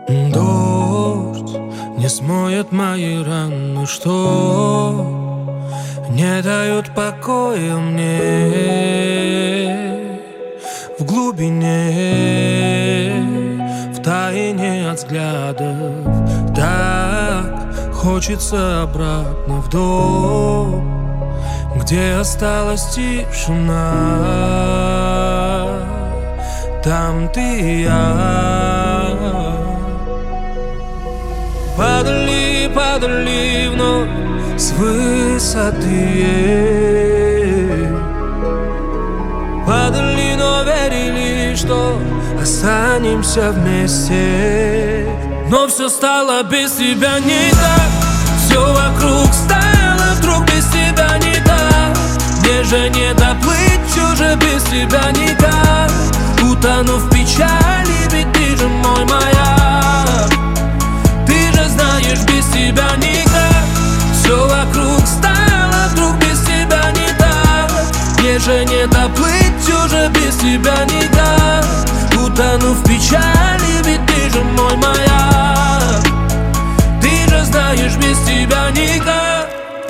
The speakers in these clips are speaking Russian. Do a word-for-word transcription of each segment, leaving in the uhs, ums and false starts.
Дождь не смоет мои раны, что не дают покоя мне. В глубине, в тайне от взглядов, так хочется обратно в дом, где осталась тишина. Там ты и я. Падали, падали вновь с высоты. Падали, но верили, что останемся вместе. Но все стало без тебя не так. Все вокруг стало вдруг без тебя не так. Мне же не доплыть чуже без тебя никак. Утону в печали, ведь ты же мой маяк. Ты же знаешь, без тебя никак. Все вокруг стало вдруг без тебя не так. Мне же не доплыть уже без тебя никак. Утону в печали, ведь ты же мой маяк. Ты же знаешь, без тебя никак.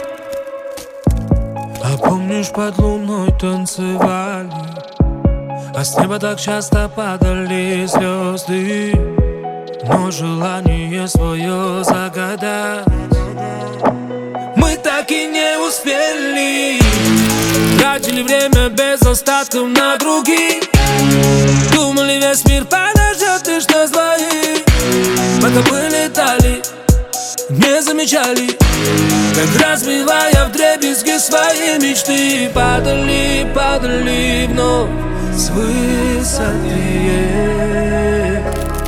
А помнишь, под луной танцевали, а с неба так часто падали звезды. Но желание свое загадать мы так и не успели. Тратили время без остатков на других. Думали, весь мир подождет, и что свои. Пока мы летали, не замечали, как разбивая вдребезги свои мечты. Падали, падали вновь с высоты.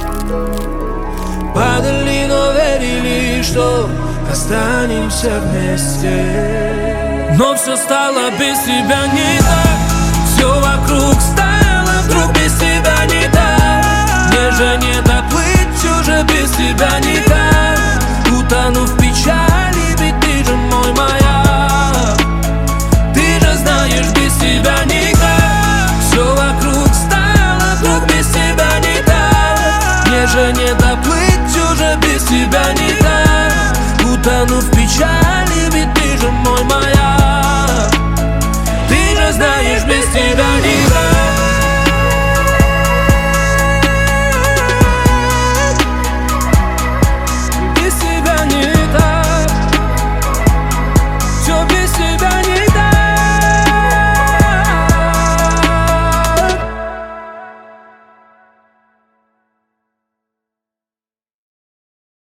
Падали, но верили, что останемся вместе. Но все стало без тебя не так. Все вокруг стало вдруг без тебя не так. Мне же не доплыть уже без тебя никак. Утону в печали, ведь ты же мой маяк. Ты же знаешь, без тебя никак. Все вокруг стало вдруг без тебя не так. Мне же не доплыть уже без тебя никак. Утону в печали, ведь ты же мой маяк. Ты же знаешь, без тебя никак.